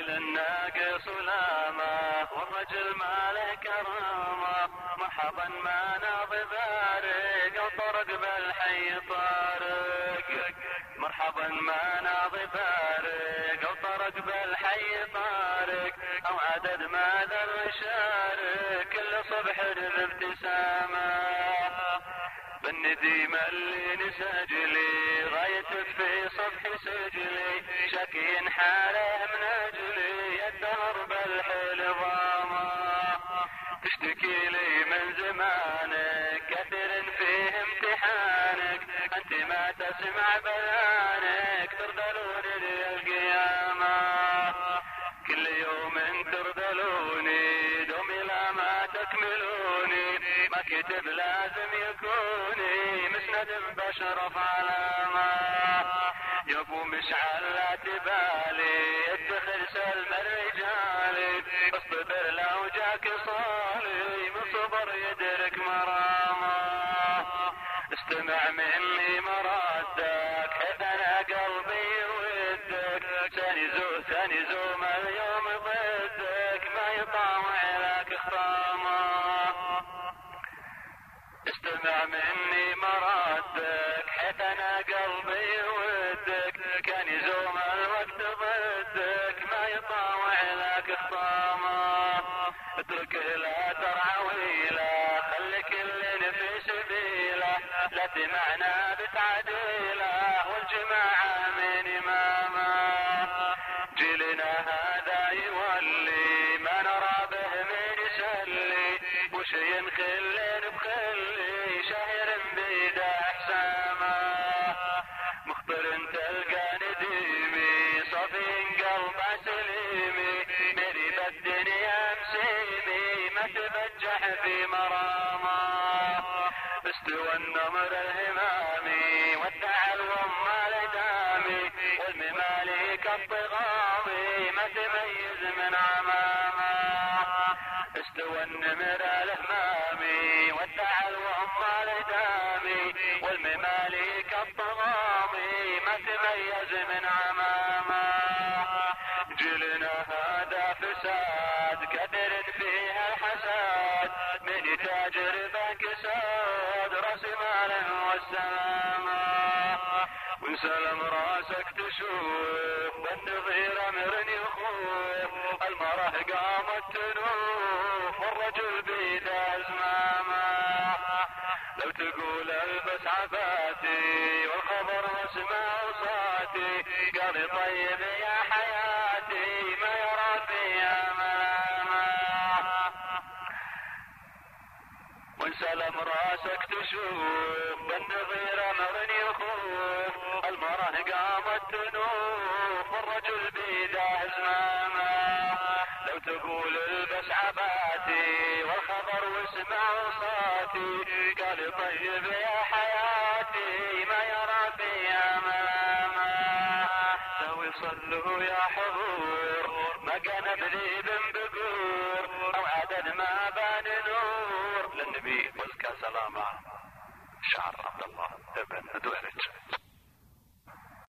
للناقص لاما والرجل ما له كرامة. مرحبا ما ناضي بارق وطرق بالحي طارق. مرحبا ما ناضي بارق وطرق بالحي طارق. او عدد ما ذا يشارك كل صبح بابتسامة. بالنديم اللي نسجلي غاية في صفح سجلي شكي حاله من اجلي الدهر بالحيل ضامة. تشتكي لي من زمانك كثير فيه امتحانك انت ما تسمع بيانك ترذلون للقيامة. كل يوم ترذلوني دومي لا ما تكملوني ما كتب لازم يكوني مسند بشرف علامة. يابو مشعل لا تبالي ادخل سلم الرجال اصطبر لو جاك صالي من صبر يدرك مرامة. استمع مني مرادك حيث انا قلبي ودك ثاني زوم اليوم ضدك ما يطاوع لك خرامة. استمع مني مرادك حيث انا قلبي ودك كان يزوم الوقت ضدك ما يطاوع لك خطامة. اترك لا ترعويله خلي كل في سبيله لا تمعنا بتعديله والجماعة من امامه. جيلنا هذا يولي ما نرى به من يسلي وش ينخلين بخلي شهر بيده حسامه. مخبر تلقى نديمي صفي قلب سليمي مري بالدنيا مسيمي ما تبجح في مرامه. استوى النمر الهمامي ودع الومال دامي والمماليك الطغامي ما تميز من عمامه. استوى النمر الهمامي ودع الومال دامي والمماليك الطغامي ما تميز من عمامه. جيلنا هذا فساد كثر فيها الحساد من تجربة كساد راس ماله والسلامة. وانسلم راسك تشوف بالنظير امر يخوف المراه قامت تنوف والرجل بيده زمامه. لو تقول البس عباتي والخبر واسمع صوتي قال طيب يا حياتي ما يرى فيها ملامه. وانسلم راسك تشوف بالنظير امر يخوف المراه قامت تنوف والرجل بيده زمامه. لو تقول البس عباتي والخبر واسمع صوتي قال طيب يا حياتي ما يرى فيها ملامه. لو يصلوا يا حضور ما كان بذيب بقور او عدد ما بان نور للنبي وزكى سلامه. شعر عبد الله ابن دويرج.